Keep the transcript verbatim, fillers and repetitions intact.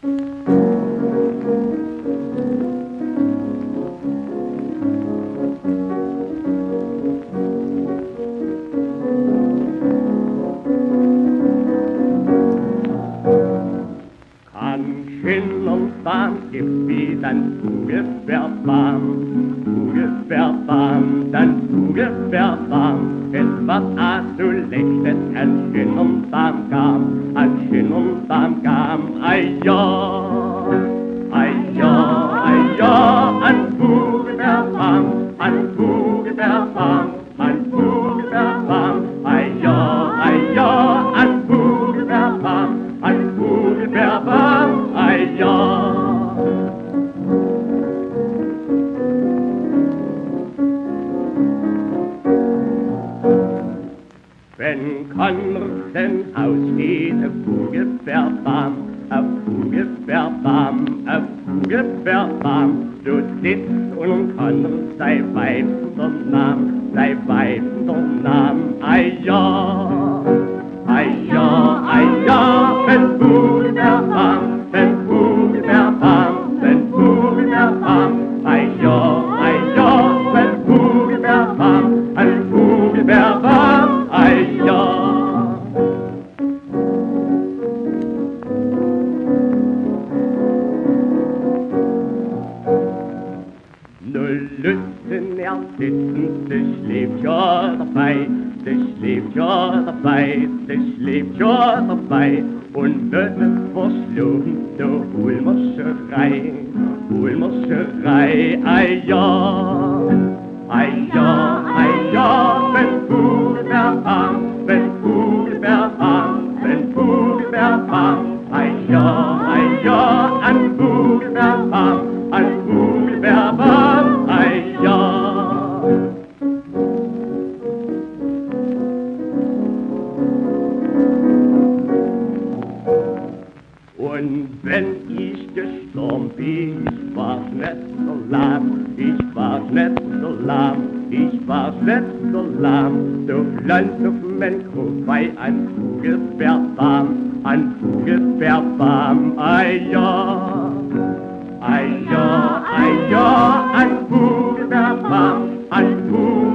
Warm, gib wie dann ungefähr warm, ungefähr warm, dann ungefähr warm. Es war a so lechtes, ein schön und warm kam, ein schön und warm kam, ei ja, ei ja, ei ja, ein ungefähr warm, ein ungefähr warm, ein ungefähr warm, ei ja, ei ja, ein ungefähr warm, ein ungefähr warm, ei ja. Wenn Konraden ausgeht, auf ungefähr warm, auf ungefähr warm, auf ungefähr warm, so sitzt und Konrad sei Weib der Nam, sei Weib der Nam, ei ja, ei ja, ei ja, wenn ungefähr warm, wenn ungefähr warm, wenn ungefähr warm, ei ja, ei ja, wenn ungefähr warm, wenn ungefähr warm, ei ja. Null Lüsten ersitzen, das lebt ja dabei, das lebt ja dabei, das lebt ja dabei. Und wird es verschlafen, so Ulmerscherei, Ulmerscherei, ei ja, ei ja, ei ja, wenn ungefähr warm, wenn ungefähr warm, wenn ungefähr warm, ei ja, ei ja, an ungefähr warm, an ungefähr warm, ei ja. Und wenn ich gestorben bin, ich war's nicht so lahm, ich war's nicht so lahm, ich war's nicht so lahm, so pflanzt auf mein Kopf bei ein ungefähr warm, ein ungefähr warm, ei ja, ei ja, ei ja, ein ungefähr warm, ein ungefähr